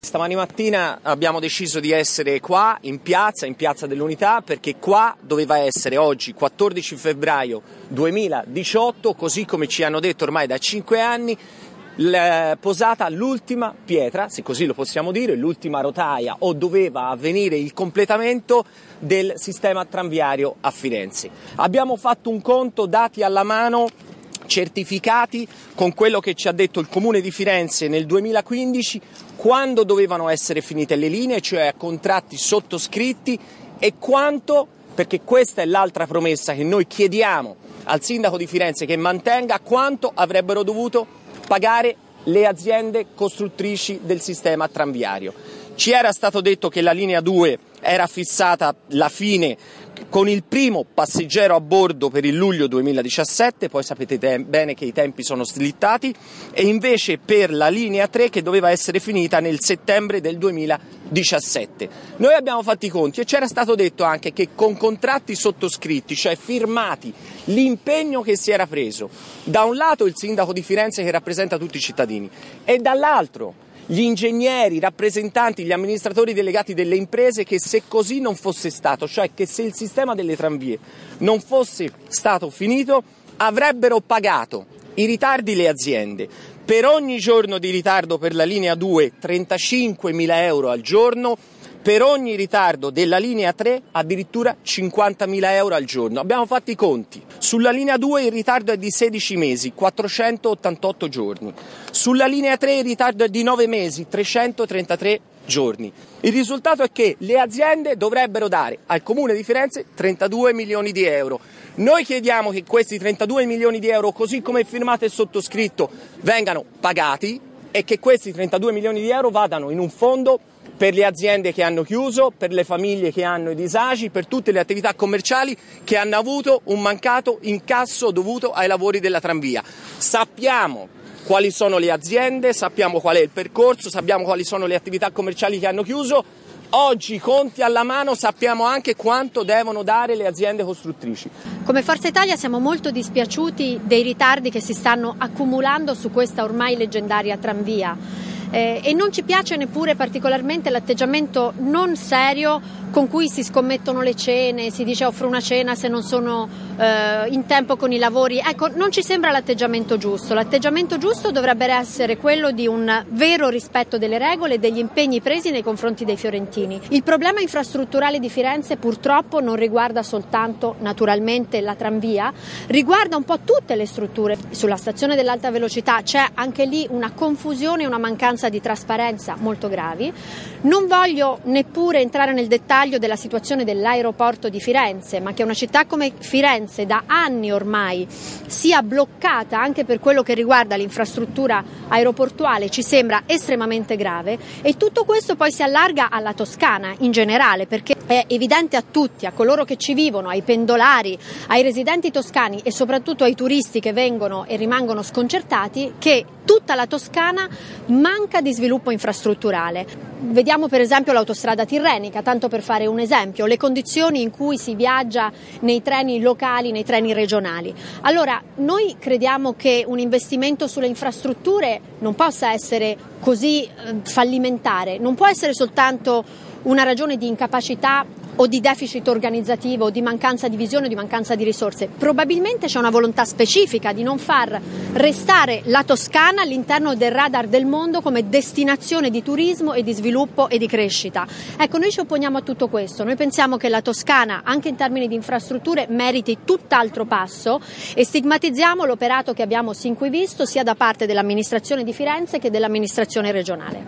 Stamani mattina abbiamo deciso di essere qua in piazza dell'Unità, perché qua doveva essere oggi, 14 febbraio 2018, così come ci hanno detto ormai da 5 anni, posata l'ultima pietra, se così lo possiamo dire, l'ultima rotaia, o doveva avvenire il completamento del sistema tranviario a Firenze. Abbiamo fatto un conto, dati alla mano, certificati con quello che ci ha detto il Comune di Firenze nel 2015, quando dovevano essere finite le linee, cioè a contratti sottoscritti, e quanto, perché questa è l'altra promessa che noi chiediamo al sindaco di Firenze che mantenga, quanto avrebbero dovuto pagare le aziende costruttrici del sistema tranviario. Ci era stato detto che la linea 2 era fissata la fine con il primo passeggero a bordo per il luglio 2017, poi sapete bene che i tempi sono slittati, e invece per la linea 3 che doveva essere finita nel settembre del 2017. Noi abbiamo fatto i conti e c'era stato detto anche che con contratti sottoscritti, cioè firmati, l'impegno che si era preso, da un lato il sindaco di Firenze che rappresenta tutti i cittadini e dall'altro gli ingegneri, i rappresentanti, gli amministratori delegati delle imprese, che se così non fosse stato, cioè che se il sistema delle tranvie non fosse stato finito, avrebbero pagato i ritardi le aziende. Per ogni giorno di ritardo per la linea 2 35.000 euro al giorno, per ogni ritardo della linea 3 addirittura 50.000 euro al giorno. Abbiamo fatto i conti. Sulla linea 2 il ritardo è di 16 mesi, 488 giorni. Sulla linea 3 il ritardo è di 9 mesi, 333 giorni. Il risultato è che le aziende dovrebbero dare al Comune di Firenze 32 milioni di euro. Noi chiediamo che questi 32 milioni di euro, così come firmato e sottoscritto, vengano pagati e che questi 32 milioni di euro vadano in un fondo per le aziende che hanno chiuso, per le famiglie che hanno i disagi, per tutte le attività commerciali che hanno avuto un mancato incasso dovuto ai lavori della tranvia. Sappiamo quali sono le aziende, sappiamo qual è il percorso, sappiamo quali sono le attività commerciali che hanno chiuso. Oggi, conti alla mano, sappiamo anche quanto devono dare le aziende costruttrici. Come Forza Italia siamo molto dispiaciuti dei ritardi che si stanno accumulando su questa ormai leggendaria tranvia. E non ci piace neppure particolarmente l'atteggiamento non serio con cui si scommettono le cene, si dice offro una cena se non sono in tempo con i lavori. Ecco, non ci sembra l'atteggiamento giusto. L'atteggiamento giusto dovrebbe essere quello di un vero rispetto delle regole e degli impegni presi nei confronti dei fiorentini. Il problema infrastrutturale di Firenze purtroppo non riguarda soltanto naturalmente la tranvia, riguarda un po' tutte le strutture. Sulla stazione dell'alta velocità c'è anche lì una confusione e una mancanza di trasparenza molto gravi. Non voglio neppure entrare nel dettaglio della situazione dell'aeroporto di Firenze, ma che una città come Firenze da anni ormai sia bloccata anche per quello che riguarda l'infrastruttura aeroportuale ci sembra estremamente grave, e tutto questo poi si allarga alla Toscana in generale, perché è evidente a tutti, a coloro che ci vivono, ai pendolari, ai residenti toscani e soprattutto ai turisti che vengono e rimangono sconcertati, che tutta la Toscana manca di sviluppo infrastrutturale. Vediamo per esempio l'autostrada tirrenica, tanto per fare un esempio, le condizioni in cui si viaggia nei treni locali, nei treni regionali. Allora, noi crediamo che un investimento sulle infrastrutture non possa essere così fallimentare, non può essere soltanto una ragione di incapacità o di deficit organizzativo, o di mancanza di visione o di mancanza di risorse. Probabilmente c'è una volontà specifica di non far restare la Toscana all'interno del radar del mondo come destinazione di turismo e di sviluppo e di crescita. Ecco, noi ci opponiamo a tutto questo. Noi pensiamo che la Toscana, anche in termini di infrastrutture, meriti tutt'altro passo, e stigmatizziamo l'operato che abbiamo sin qui visto sia da parte dell'amministrazione di Firenze che dell'amministrazione regionale.